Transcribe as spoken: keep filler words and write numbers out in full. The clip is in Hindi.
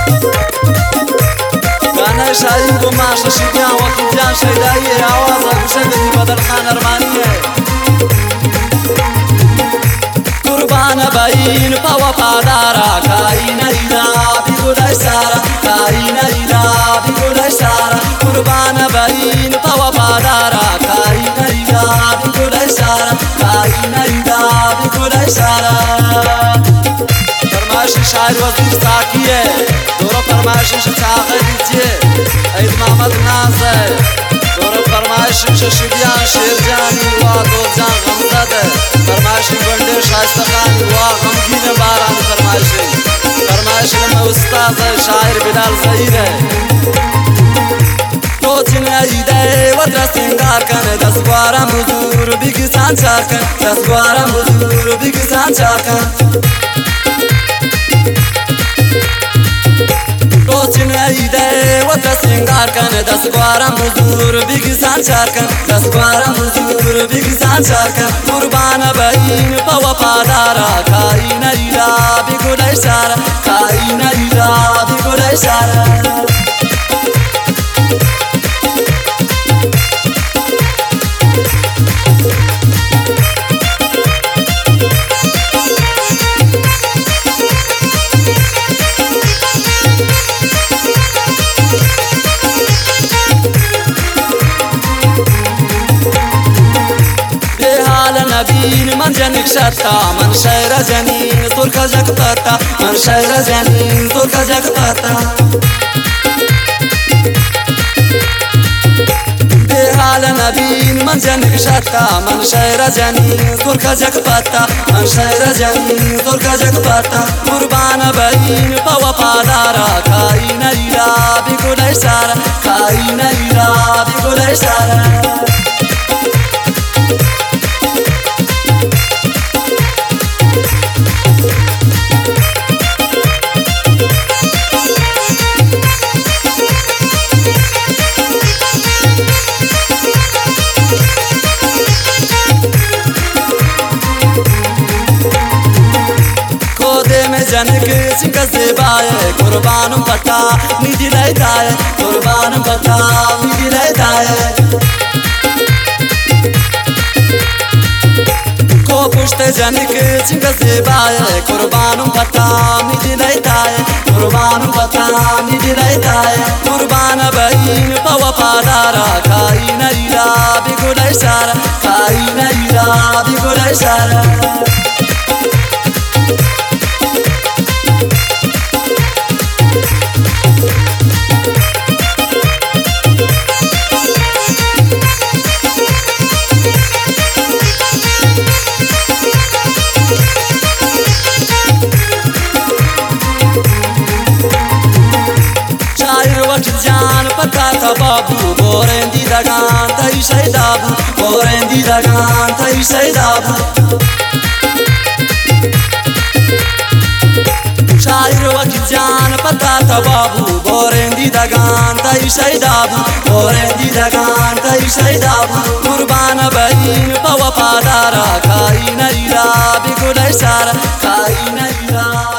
كان شايل قماش شديان وقتيان شيدائية عوازة وشقدي بدل خان أرمانية قربان باين بوا بادارا كاين إلا بيقول إشارة كاين إلا بيقول إشارة قربان باين بوا بادارا كاين إلا بيقول إشارة كاين إلا بيقول إشارة فرماشي شاعر وزير ساكية دورو فرماشي شتاقي ديتيه عيد محمد نازل دورو فرماشي ششديان شيرجاني وادو جان غمزده فرماشي بندر شايستخاني وغمگين باران فرماشي فرماشي لما استاذ شاعر بلال زيده توتين ايده ودرسينگار كان دسوارم بزور بيگسان چاكن دسوارم بزور بيگسان چاكن توتين ايده ودرسينگار كان دسوارم بزور بيگسان چاكن دسوارم بزور بيگسان چاكن قربان باين بوا پادارا كاين ايلا بيقول اشاره كاين ايلا بيقول اشاره نبين من جنك شتا من شير جنين ترك جكبتا من شير جنين ترك جكبتا بحال نبين من جنك شتا من شير جنين ترك جكبتا من شير جنين ترك جكبتا قربان باين بوا پادارا كاين إلا بيقول إشارة كاين إلا بيقول إشارة जनक सिंह सेबाए कुर्बान पता निधि लैताए कुर्बान पता निधि लैताए को पुष्ट जनक सिंह सेबाए कुर्बान पता निधि लैताए कुर्बान पता निधि लैताए कुर्बान बाइन पवा पादारा काइन इला बिगुल इशारा काइन इला बिगुल इशारा जान पता था बाबू बोरेंदी दगान तई शैदाबू बोरेंदी दगान तई शैदाबू शायर वकी जान पता था बाबू बोरेंदी दगान तई शैदाबू बोरेंदी दगान तई शैदाबू कुर्बान बाइन पवा पादारा काइन इला बिगुल इशारा काइन इला